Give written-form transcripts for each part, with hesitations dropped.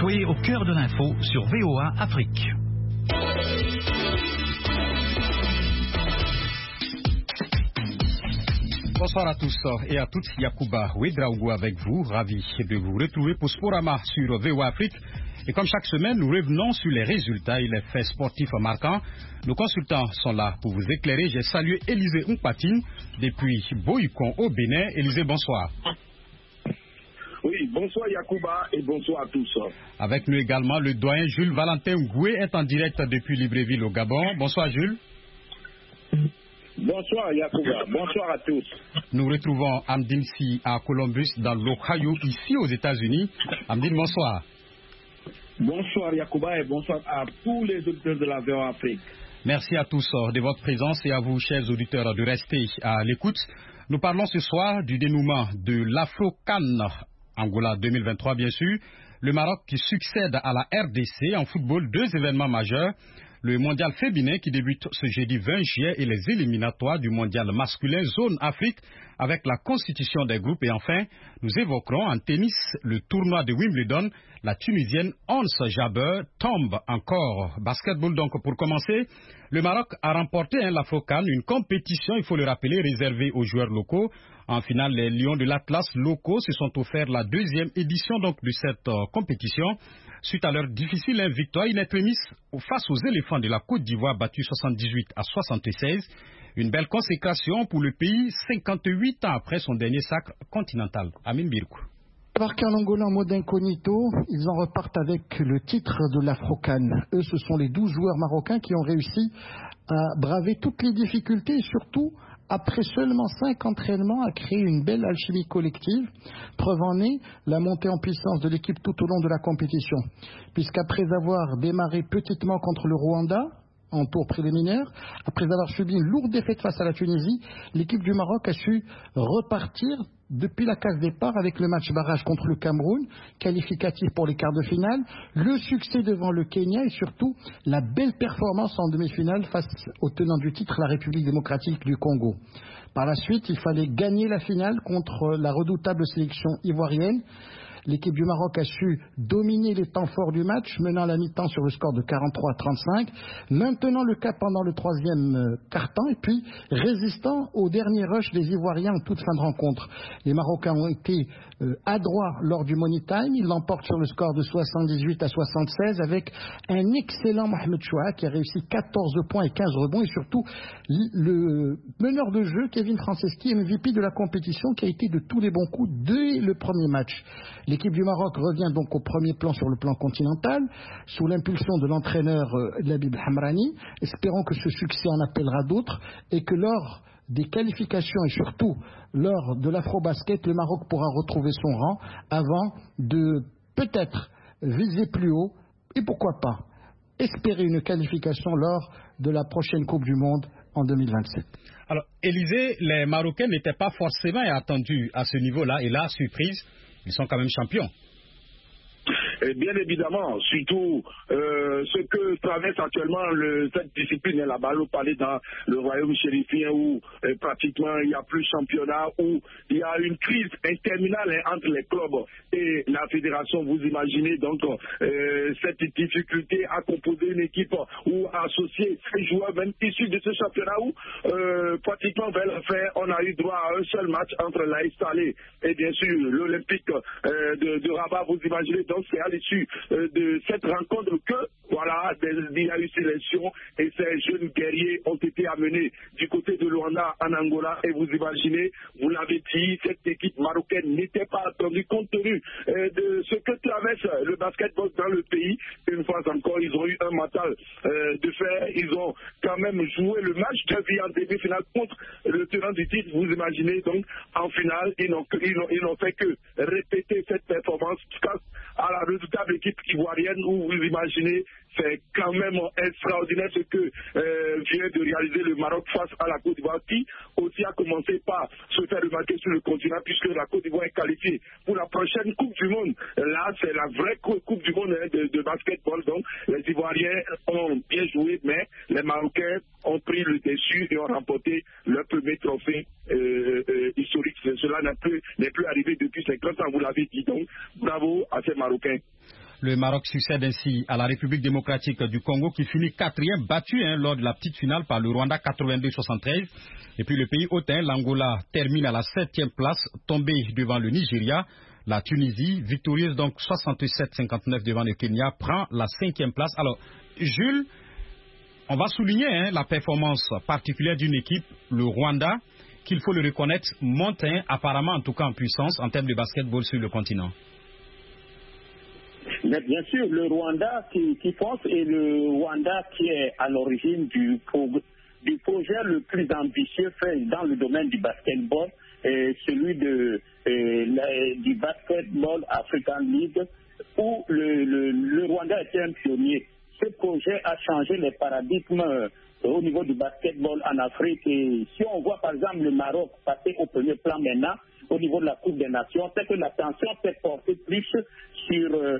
Soyez au cœur de l'info sur VOA Afrique. Bonsoir à tous et à toutes, Yacouba Ouedraogo avec vous, ravi de vous retrouver pour Sporama sur VOA Afrique. Et comme chaque semaine, nous revenons sur les résultats et les faits sportifs marquants. Nos consultants sont là pour vous éclairer. J'ai salué Élisée Mpatine depuis Boycon au Bénin. Élisée, bonsoir. Oui, bonsoir Yacouba et bonsoir à tous. Avec nous également, le doyen Jules Valentin Ngoué est en direct depuis Libreville au Gabon. Bonsoir Jules. Bonsoir Yacouba, bonsoir à tous. Nous retrouvons Amdine Si à Columbus dans l'Ohio, ici aux États-Unis. Amdine, bonsoir. Bonsoir Yacouba et bonsoir à tous les auditeurs de la VOA Afrique. Merci à tous de votre présence et à vous, chers auditeurs, de rester à l'écoute. Nous parlons ce soir du dénouement de l'Afro-CAN Angola 2023, bien sûr. Le Maroc qui succède à la RDC en football, deux événements majeurs. Le mondial féminin qui débute ce jeudi 20 juillet et les éliminatoires du mondial masculin zone Afrique avec la constitution des groupes. Et enfin, nous évoquerons en tennis le tournoi de Wimbledon. La Tunisienne Ons Jabeur tombe encore. Basketball donc pour commencer. Le Maroc a remporté l'Afro-CAN, une compétition, il faut le rappeler, réservée aux joueurs locaux. En finale, les Lions de l'Atlas locaux se sont offerts la deuxième édition donc de cette compétition. Suite à leur difficile victoire in extremis face aux éléphants de la Côte d'Ivoire battus 78-76. Une belle consécration pour le pays 58 ans après son dernier sacre continental. Amin Birkou. Marqués en Angola en mode incognito, ils en repartent avec le titre de l'Afro-CAN. Eux, ce sont les 12 joueurs marocains qui ont réussi à braver toutes les difficultés et surtout, après seulement 5 entraînements, à créer une belle alchimie collective. Preuve en est la montée en puissance de l'équipe tout au long de la compétition. Puisqu'après avoir démarré petitement contre le Rwanda, en tour préliminaire, après avoir subi une lourde défaite face à la Tunisie, l'équipe du Maroc a su repartir depuis la case départ avec le match barrage contre le Cameroun, qualificatif pour les quarts de finale, le succès devant le Kenya et surtout la belle performance en demi-finale face au tenant du titre, la République démocratique du Congo. Par la suite, il fallait gagner la finale contre la redoutable sélection ivoirienne. L'équipe du Maroc a su dominer les temps forts du match, menant la mi-temps sur le score de 43-35, maintenant le cap pendant le troisième quart-temps et puis résistant au dernier rush des Ivoiriens en toute fin de rencontre. Les Marocains ont été adroits lors du money time, ils l'emportent sur le score de 78-76 avec un excellent Mohamed Chouha qui a réussi 14 points et 15 rebonds et surtout le meneur de jeu Kevin Franceschi, MVP de la compétition qui a été de tous les bons coups dès le premier match. L'équipe du Maroc revient donc au premier plan sur le plan continental, sous l'impulsion de l'entraîneur Labib Hamrani. Espérons que ce succès en appellera d'autres et que lors des qualifications et surtout lors de l'Afro-Basket, le Maroc pourra retrouver son rang avant de peut-être viser plus haut et pourquoi pas espérer une qualification lors de la prochaine Coupe du Monde en 2027. Alors, Élisée, les Marocains n'étaient pas forcément attendus à ce niveau-là et là, surprise, ils sont quand même champions. Et bien évidemment, surtout ce que traverse actuellement cette discipline, la balle au palais dans le royaume chérifien où pratiquement il n'y a plus de championnat, où il y a une crise interminable entre les clubs et la fédération. Vous imaginez donc cette difficulté à composer une équipe ou à associer ces joueurs même issus de ce championnat où pratiquement vers la fin on a eu droit à un seul match entre l'AS Salé et bien sûr l'Olympique de Rabat. Vous imaginez donc c'est à l'issue de cette rencontre que voilà, il y a eu sélection et ces jeunes guerriers ont été amenés du côté de Luanda en Angola et vous imaginez, vous l'avez dit, cette équipe marocaine n'était pas attendue compte tenu de ce que traverse le basketball dans le pays. Une fois encore, ils ont eu un mental de fer, ils ont quand même joué le match de vie en demi-finale contre le tenant du titre. Vous imaginez donc en finale, ils n'ont fait que répéter cette performance face à la redoutable équipe ivoirienne où vous imaginez, c'est quand même extraordinaire ce que vient de réaliser le Maroc face à la Côte d'Ivoire qui aussi a commencé par se faire remarquer sur le continent puisque la Côte d'Ivoire est qualifiée pour la prochaine Coupe du Monde. Là, c'est la vraie Coupe du Monde de basketball. Donc, les Ivoiriens ont bien joué, mais les Marocains ont pris le dessus et ont remporté leur premier trophée historique. Cela n'est plus arrivé depuis 50 ans, vous l'avez dit. Donc, bravo à ces Marocains. Le Maroc succède ainsi à la République démocratique du Congo qui finit 4e, battu lors de la petite finale par le Rwanda 82-73. Et puis le pays hôte, l'Angola, termine à la 7e place, tombé devant le Nigeria. La Tunisie, victorieuse donc 67-59 devant le Kenya, prend la 5e place. Alors, Jules, on va souligner la performance particulière d'une équipe, le Rwanda, qu'il faut le reconnaître, monte apparemment en tout cas en puissance en termes de basketball sur le continent. Mais bien sûr, le Rwanda qui fonce et le Rwanda qui est à l'origine du projet le plus ambitieux fait dans le domaine du basketball, celui du Basketball African League, où le Rwanda était un pionnier. Ce projet a changé les paradigmes au niveau du basketball en Afrique. Et si on voit par exemple le Maroc passer au premier plan maintenant, au niveau de la Coupe des Nations, c'est que l'attention s'est portée plus sur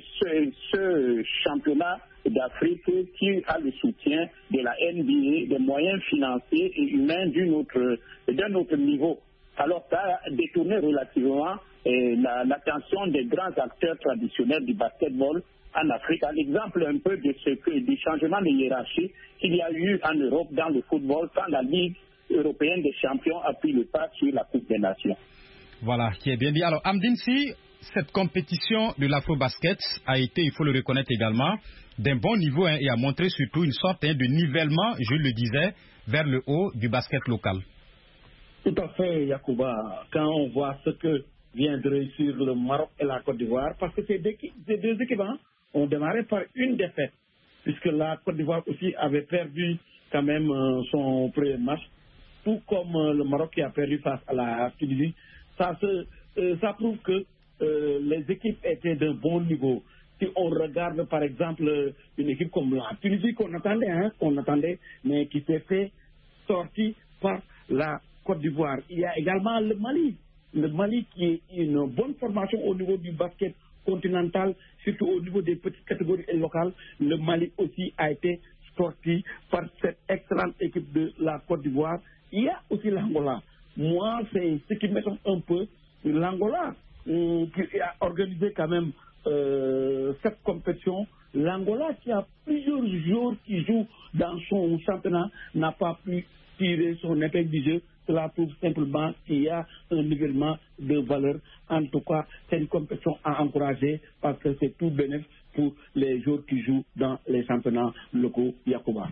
ce championnat d'Afrique qui a le soutien de la NBA, des moyens financiers et humains d'un autre niveau. Alors ça a détourné relativement l'attention des grands acteurs traditionnels du basketball en Afrique, à l'exemple un peu du changement de hiérarchie qu'il y a eu en Europe dans le football quand la Ligue européenne des champions a pris le pas sur la Coupe des Nations. Voilà, qui est bien dit. Alors, Amdine, si cette compétition de l'afro-basket a été, il faut le reconnaître également, d'un bon niveau et a montré surtout une sorte de nivellement, je le disais, vers le haut du basket local. Tout à fait, Yacouba. Quand on voit ce que vient de réussir le Maroc et la Côte d'Ivoire, parce que ces deux équipes ont démarré par une défaite, puisque la Côte d'Ivoire aussi avait perdu quand même son premier match, tout comme le Maroc qui a perdu face à la Tunisie. Ça prouve que les équipes étaient d'un bon niveau. Si on regarde par exemple une équipe comme la Tunisie qu'on attendait, mais qui s'est fait sortir par la Côte d'Ivoire. Il y a également le Mali qui est une bonne formation au niveau du basket continental, surtout au niveau des petites catégories locales. Le Mali aussi a été sorti par cette excellente équipe de la Côte d'Ivoire. Il y a aussi l'Angola. Moi, c'est ce qui m'étonne un peu. L'Angola, qui a organisé quand même cette compétition, l'Angola qui a plusieurs joueurs qui jouent dans son championnat n'a pas pu tirer son épingle du jeu. Cela prouve simplement qu'il y a un nivellement de valeur. En tout cas, c'est une compétition à encourager parce que c'est tout bénéfice pour les joueurs qui jouent dans les championnats locaux Yacouba.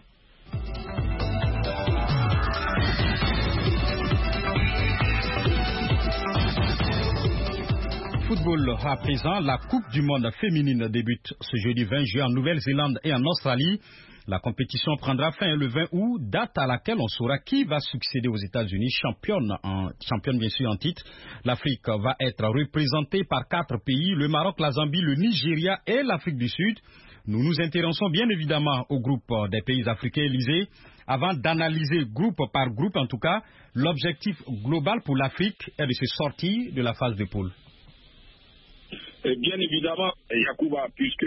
Football à présent, la Coupe du monde féminine débute ce jeudi 20 juin en Nouvelle-Zélande et en Australie. La compétition prendra fin le 20 août, date à laquelle on saura qui va succéder aux États-Unis, championne bien sûr en titre. L'Afrique va être représentée par 4 pays, le Maroc, la Zambie, le Nigeria et l'Afrique du Sud. Nous nous intéressons bien évidemment au groupe des pays africains élisés. Avant d'analyser groupe par groupe, en tout cas, l'objectif global pour l'Afrique est de se sortir de la phase de poule. Bien évidemment, Yacouba, puisque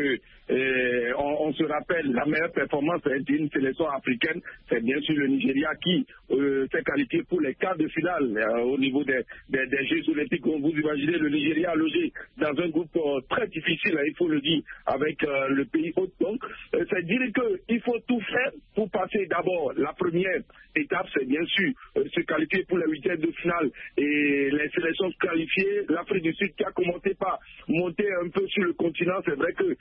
on se rappelle, la meilleure performance d'une sélection africaine, c'est bien sûr le Nigeria qui s'est qualifié pour les quarts de finale au niveau des Jeux olympiques. Vous imaginez le Nigeria logé dans un groupe très difficile, il faut le dire, avec le pays hôte. Donc, c'est dire qu'il faut tout faire pour passer d'abord la première étape, c'est bien sûr se qualifier pour les huitièmes de finale et les sélections qualifiées. L'Afrique du Sud qui a commencé par monter un peu sur le continent, c'est vrai que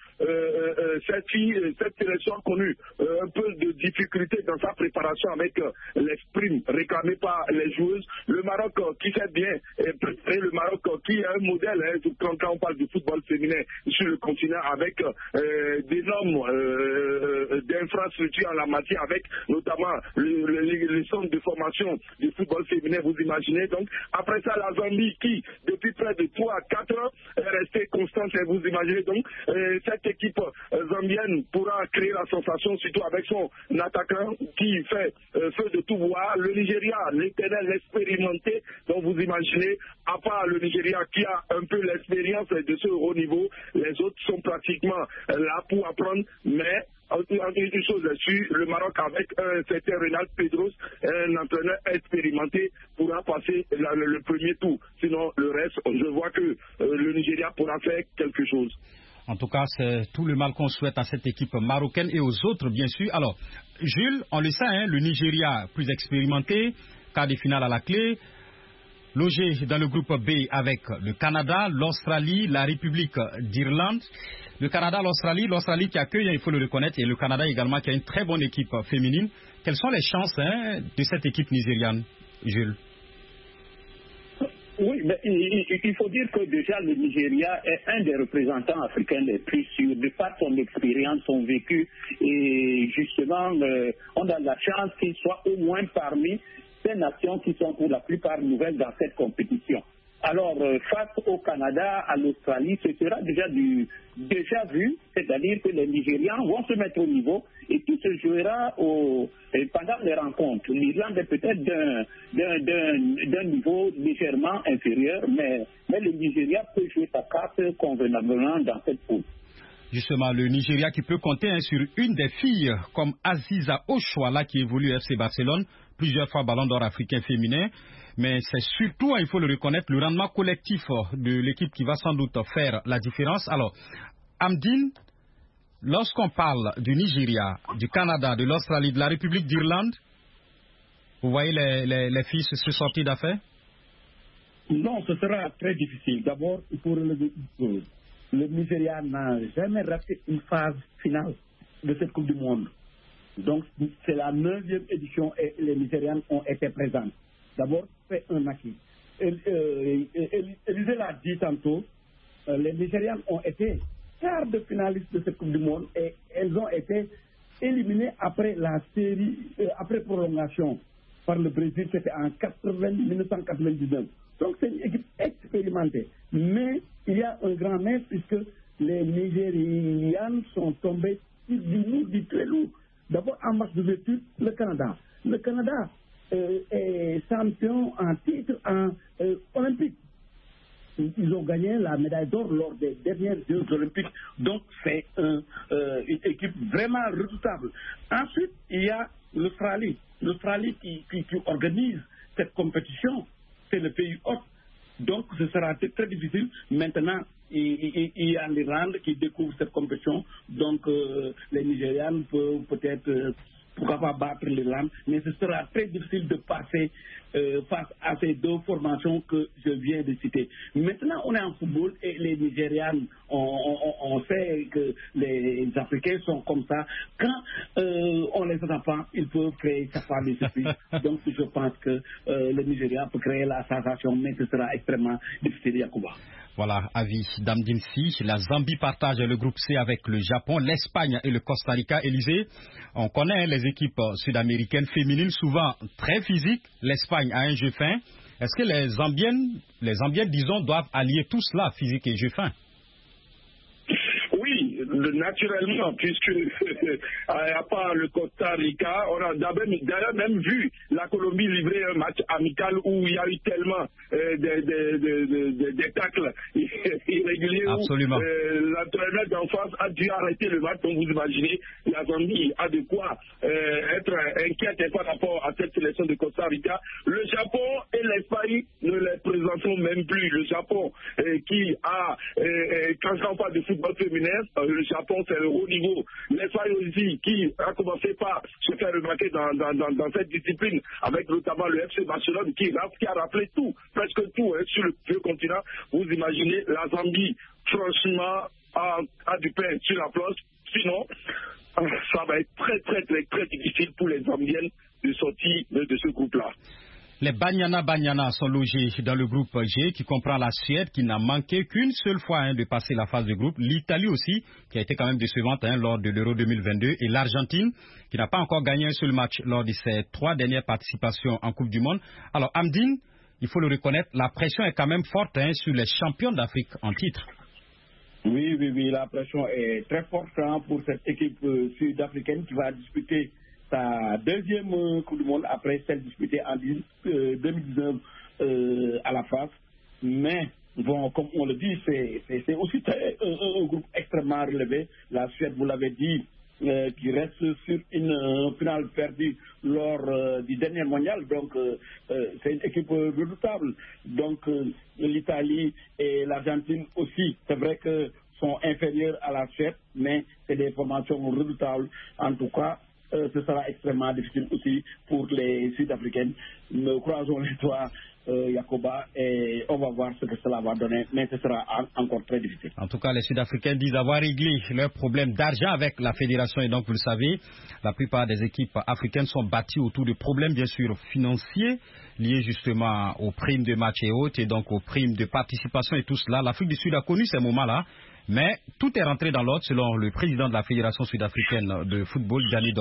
cette sélection a connu un peu de difficultés dans sa préparation avec les sprints réclamés par les joueuses. Le Maroc qui fait bien préparer, le Maroc qui est un modèle quand on parle du football féminin sur le continent avec d'énormes d'infrastructures en la matière, avec notamment le centre de formation du football féminin, vous imaginez. Donc après ça, la Zambie qui depuis près de 3 à 4 ans est restée constante, vous imaginez. Donc cette équipe zambienne pourra créer la sensation, surtout avec son attaquant qui fait feu de tout voir. Le Nigeria, l'éternel, l'expérimenté, donc vous imaginez, à part le Nigeria qui a un peu l'expérience de ce haut niveau, les autres sont pratiquement là pour apprendre, mais une chose là-dessus, le Maroc avec un certain Renald Pedros, un entraîneur expérimenté, pourra passer le premier tour. Sinon, le reste, je vois que le Nigeria pourra faire quelque chose. En tout cas, c'est tout le mal qu'on souhaite à cette équipe marocaine et aux autres, bien sûr. Alors, Jules, on le sait, hein, le Nigeria plus expérimenté, quart de finale à la clé, logé dans le groupe B avec le Canada, l'Australie, la République d'Irlande. Le Canada, l'Australie qui accueille, il faut le reconnaître, et le Canada également qui a une très bonne équipe féminine. Quelles sont les chances de cette équipe nigériane, Jules? Oui, mais il faut dire que déjà le Nigeria est un des représentants africains les plus sûrs, de par son expérience, son vécu, et justement, on a la chance qu'il soit au moins parmi ces nations qui sont pour la plupart nouvelles dans cette compétition. Alors, face au Canada, à l'Australie, ce sera déjà vu, c'est-à-dire que les Nigérians vont se mettre au niveau et tout se jouera pendant les rencontres. L'Irlande est peut-être d'un niveau légèrement inférieur, mais le Nigeria peut jouer sa carte convenablement dans cette poule. Justement, le Nigeria qui peut compter sur une des filles comme Aziza Ochoala qui évolue au FC Barcelone, plusieurs fois ballon d'or africain féminin. Mais c'est surtout, il faut le reconnaître, le rendement collectif de l'équipe qui va sans doute faire la différence. Alors, Amdine, lorsqu'on parle du Nigeria, du Canada, de l'Australie, de la République d'Irlande, vous voyez les filles se sortir d'affaire? Non, ce sera très difficile. D'abord, il faut relever une chose. Le Nigeria n'a jamais raté une phase finale de cette Coupe du Monde. Donc, c'est la 9e édition et les Nigérians ont été présents. D'abord, c'est un acquis. Élisée l'a dit tantôt, les Nigérians ont été quart de finalistes de cette Coupe du Monde et elles ont été éliminées après la série, après prolongation par le Brésil, c'était en 1999. Donc, c'est une équipe expérimentée. Mais il y a un grand mais puisque les Nigérians sont tombés sur du très lourd. D'abord, en match d'ouverture, le Canada. Le Canada est champion en titre olympique. Ils ont gagné la médaille d'or lors des dernières Jeux olympiques. Donc, c'est une équipe vraiment redoutable. Ensuite, il y a l'Australie. L'Australie qui organise cette compétition, c'est le pays hôte. Donc, ce sera très difficile. Maintenant, il y a l'Irlande qui découvre cette compétition. Donc, les Nigérians peuvent peut-être, pourquoi pas battre l'Irlande. Mais ce sera très difficile de passer face à ces deux formations que je viens de citer. Maintenant, on est en football et les Nigérians, on sait que les Africains sont comme ça. Quand on les attend pas, ils peuvent créer sa part de surprise. Donc, je pense que le Nigeria peut créer la sensation, mais ce sera extrêmement difficile, Yacouba. Voilà, avis d'Amdine Si. La Zambie partage le groupe C avec le Japon, l'Espagne et le Costa Rica. Élysée, on connaît les équipes sud-américaines féminines, souvent très physiques. L'Espagne a un jeu fin. Est-ce que les Zambiennes, disons, doivent allier tout cela, physique et jeu fin? Oui, naturellement, puisque à part le Costa Rica, on a d'ailleurs même vu la Colombie livrer un match amical où il y a eu tellement des tacles irréguliers. Absolument. Où l'entraîneur d'en face a dû arrêter le match. Donc vous imaginez, la Zambie a de quoi être inquiète par rapport à cette sélection de Costa Rica. Le Japon et l'Espagne ne les présenteront même plus. Le Japon qui a, quand on parle de football féminin, le Japon c'est le haut niveau. L'Espagne aussi qui a commencé par se faire remarquer dans cette discipline avec notamment le FC Barcelone qui a rappelé tout, presque tout sur le vieux continent. Vous imaginez la Zambie franchement a du pain sur la planche. Sinon, ça va être très difficile pour les Zambiennes de sortir de ce groupe-là. Les Banyana sont logés dans le groupe G qui comprend la Suède qui n'a manqué qu'une seule fois de passer la phase de groupe, l'Italie aussi qui a été quand même décevante lors de l'Euro 2022 et l'Argentine qui n'a pas encore gagné un seul match lors de ses 3 dernières participations en Coupe du Monde. Alors Amdine, il faut le reconnaître, la pression est quand même forte sur les champions d'Afrique en titre. Oui, la pression est très forte pour cette équipe sud-africaine qui va disputer sa deuxième Coupe du Monde après celle disputée en 2019 à la France. Mais, bon, comme on le dit, c'est aussi un groupe extrêmement relevé. La Suède, vous l'avez dit, qui reste sur une finale perdue lors du dernier mondial. Donc, c'est une équipe redoutable. Donc, l'Italie et l'Argentine aussi. C'est vrai que sont inférieures à la Suède, mais c'est des formations redoutables. En tout cas, ce sera extrêmement difficile aussi pour les Sud-Africaines. Nous croisons les doigts, Yacoba, et on va voir ce que cela va donner, mais ce sera encore très difficile. En tout cas, les Sud-Africains disent avoir réglé leurs problèmes d'argent avec la fédération, et donc vous le savez, la plupart des équipes africaines sont bâties autour de problèmes bien sûr financiers liés justement aux primes de match et autres, et donc aux primes de participation et tout cela. L'Afrique du Sud a connu ces moments-là, mais tout est rentré dans l'ordre selon le président de la Fédération sud-africaine de football, Gianni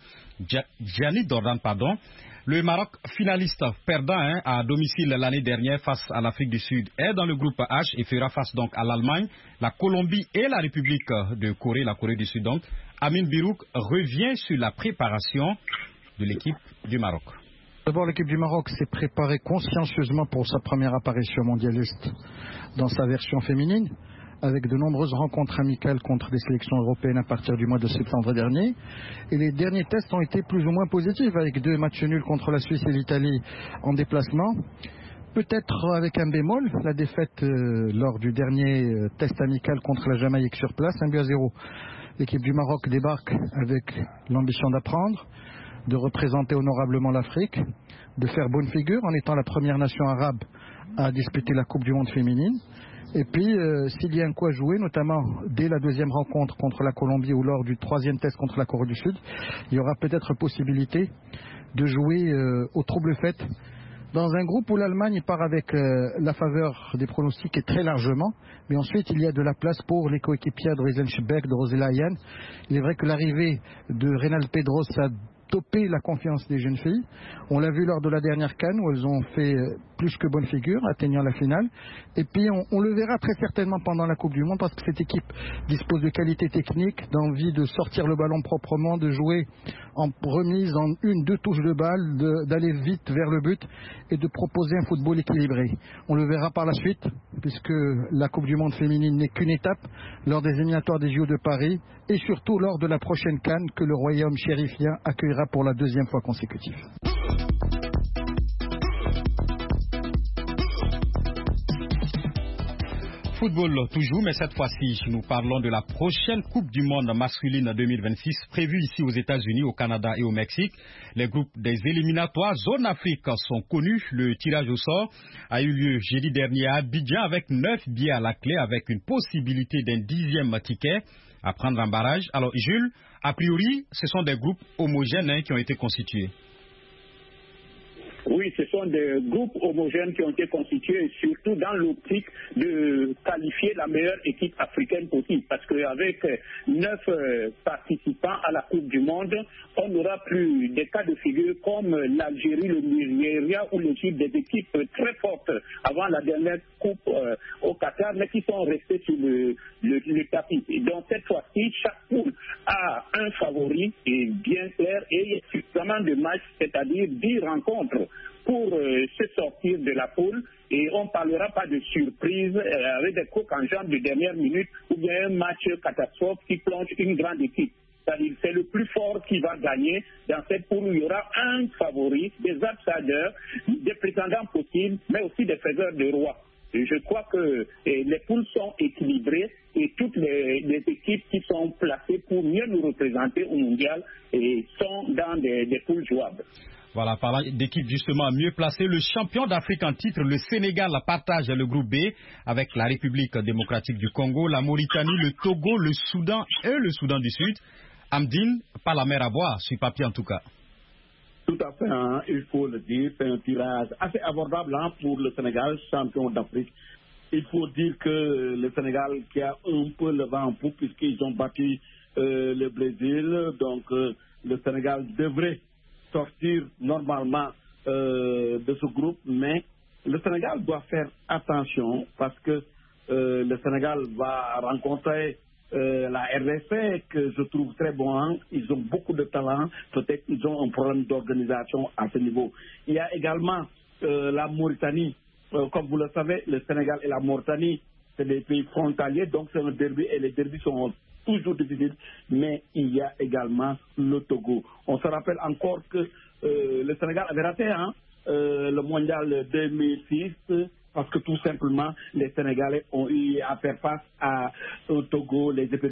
Dordan. Le Maroc, finaliste perdant à domicile l'année dernière face à l'Afrique du Sud, est dans le groupe H et fera face donc à l'Allemagne, la Colombie et la République de Corée, la Corée du Sud. Donc, Amin Birouk revient sur la préparation de l'équipe du Maroc. D'abord, l'équipe du Maroc s'est préparée consciencieusement pour sa première apparition mondialiste dans sa version féminine, avec de nombreuses rencontres amicales contre les sélections européennes à partir du mois de septembre dernier. Et les derniers tests ont été plus ou moins positifs, avec 2 matchs nuls contre la Suisse et l'Italie en déplacement. Peut-être avec un bémol, la défaite lors du dernier test amical contre la Jamaïque sur place, 1-0. L'équipe du Maroc débarque avec l'ambition d'apprendre, de représenter honorablement l'Afrique, de faire bonne figure en étant la première nation arabe à disputer la Coupe du Monde féminine. Et puis, s'il y a un quoi jouer, notamment dès la 2e rencontre contre la Colombie ou lors du 3e test contre la Corée du Sud, il y aura peut-être possibilité de jouer au trouble fête dans un groupe où l'Allemagne part avec la faveur des pronostics et très largement, mais ensuite il y a de la place pour les coéquipiers de Riesenbeek, de Rosella Ayane. Il est vrai que l'arrivée de Reynald Pedros a topé la confiance des jeunes filles. On l'a vu lors de la dernière CAN où elles ont fait plus que bonne figure, atteignant la finale. Et puis on le verra très certainement pendant la Coupe du Monde parce que cette équipe dispose de qualité technique, d'envie de sortir le ballon proprement, de jouer en remise en 1-2 touches de balle, d'aller vite vers le but et de proposer un football équilibré. On le verra par la suite puisque la Coupe du Monde féminine n'est qu'une étape lors des éliminatoires des JO de Paris et surtout lors de la prochaine CAN que le Royaume chérifien accueillera pour la 2e fois consécutive. Football toujours, mais cette fois-ci, nous parlons de la prochaine Coupe du Monde masculine 2026 prévue ici aux États-Unis, au Canada et au Mexique. Les groupes des éliminatoires Zone Afrique sont connus. Le tirage au sort a eu lieu jeudi dernier à Abidjan avec 9 billets à la clé, avec une possibilité d'un 10e ticket à prendre en barrage. Alors, Jules, a priori, ce sont des groupes homogènes qui ont été constitués. Oui, ce sont des groupes homogènes qui ont été constitués, surtout dans l'optique de qualifier la meilleure équipe africaine possible. Parce qu'avec 9 participants à la Coupe du Monde, on n'aura plus des cas de figure comme l'Algérie, le Nigeria ou l'Égypte, des équipes très fortes avant la dernière Coupe au Qatar, mais qui sont restées sur le tapis. Et donc cette fois-ci, chaque poule a un favori et bien clair et il y a suffisamment de matchs, c'est-à-dire 10 rencontres pour se sortir de la poule et on ne parlera pas de surprise avec des coups en jambes de dernière minute ou bien un match catastrophe qui plonge une grande équipe. C'est-à-dire c'est le plus fort qui va gagner dans cette poule où il y aura un favori, des outsiders, des prétendants possibles, mais aussi des faiseurs de roi. Et je crois que les poules sont équilibrées et toutes les équipes qui sont placées pour mieux nous représenter au mondial sont dans des poules jouables. Voilà, parlant d'équipe justement mieux placée, le champion d'Afrique en titre, le Sénégal, partage le groupe B avec la République démocratique du Congo, la Mauritanie, le Togo, le Soudan et le Soudan du Sud. Amdine, pas la mer à boire, sur papier en tout cas. Tout à fait, hein, il faut le dire, c'est un tirage assez abordable pour le Sénégal, champion d'Afrique. Il faut dire que le Sénégal qui a un peu le vent en poupe puisqu'ils ont battu le Brésil, donc le Sénégal devrait sortir normalement de ce groupe, mais le Sénégal doit faire attention parce que le Sénégal va rencontrer la RDC que je trouve très bon, hein. Ils ont beaucoup de talent, peut-être qu'ils ont un problème d'organisation à ce niveau. Il y a également la Mauritanie, comme vous le savez, le Sénégal et la Mauritanie, c'est des pays frontaliers, donc c'est un derby et les derbys sont toujours difficiles, mais il y a également le Togo. On se rappelle encore que le Sénégal avait raté le mondial 2006 parce que tout simplement, les Sénégalais ont eu à faire face à au Togo, les